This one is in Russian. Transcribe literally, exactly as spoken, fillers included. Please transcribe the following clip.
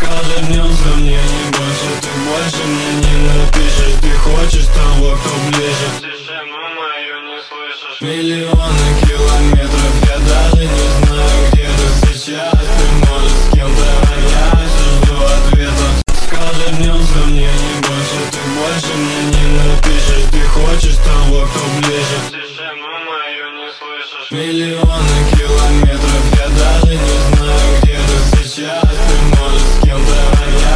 Скажи днем за мне не больше, ты больше мне не напишешь. Ты хочешь того, кто ближе, тишину мою не слышишь. Миллионы километров, я даже не знаю, где ты сейчас. Ты можешь с кем-то, а я жду ответа. Скажи днем за мне не больше, ты больше мне не напишешь. Ты хочешь того, кто ближе, тишину мою не слышишь. Миллионы километров.